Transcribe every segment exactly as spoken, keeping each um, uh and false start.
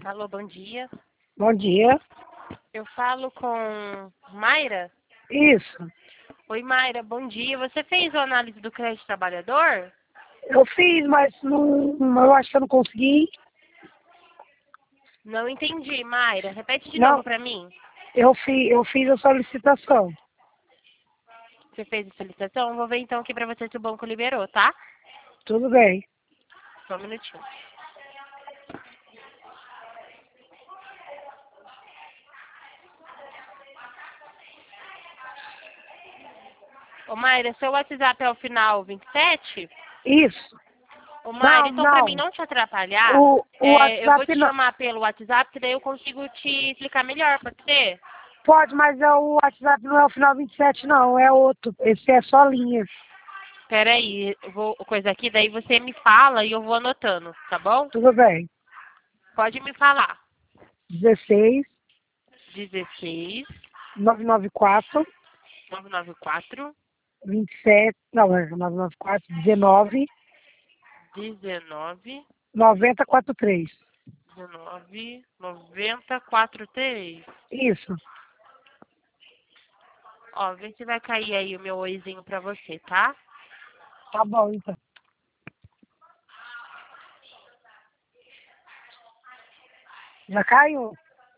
Alô, bom dia. Bom dia. Eu falo com Mayra? Isso. Oi, Mayra, bom dia. Você fez a análise do crédito trabalhador? Eu fiz, mas não, eu acho que eu não consegui. Não entendi, Mayra. Repete de novo Não, para mim. eu fiz, eu fiz a solicitação. Você fez a solicitação? Eu vou ver então aqui para você se o banco liberou, tá? Tudo bem. Só um minutinho. Ô, Mayra, seu WhatsApp é o final vinte e sete? Isso. Ô, Mayra, Não, então para mim não. não te atrapalhar, O, o é, eu vou WhatsApp te não. chamar pelo WhatsApp, que daí eu consigo te explicar melhor, pode ser? Pode, mas é o WhatsApp não é o final vinte e sete, não. É outro. Esse é só linha. Peraí, eu vou coisa aqui, daí você me fala e eu vou anotando, tá bom? Tudo bem. Pode me falar. dezesseis, dezesseis, novecentos e noventa e quatro, novecentos e noventa e quatro, vinte e sete, não, é novecentos e noventa e quatro, dezenove, dezenove, noventa e quatro três. dezenove, noventa, quatro, três. Isso. Ó, vê se vai cair aí o meu oizinho pra você, tá? Tá bom, então. Já caiu?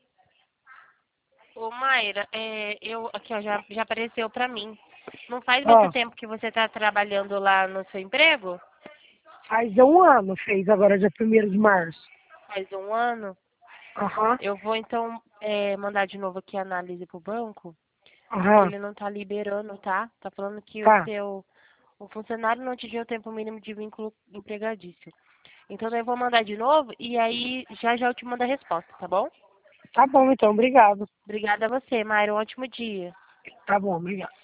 Ô, Mayra, é, eu, aqui, ó, já, já apareceu pra mim. Não faz muito Ó, tempo que você tá trabalhando lá no seu emprego? faz um ano, fez agora dia primeiro de março. Faz um ano? Aham, Eu vou, então, é, mandar de novo aqui a análise pro banco, porque aham, ele não tá liberando, tá? Tá falando que o tá. seu o funcionário não atingiu o tempo mínimo de vínculo empregatício. Então, daí eu vou mandar de novo e aí já já eu te mando a resposta, tá bom? Tá bom, então, obrigado. Obrigada a você, Mayra. Um ótimo dia. Tá bom, obrigado.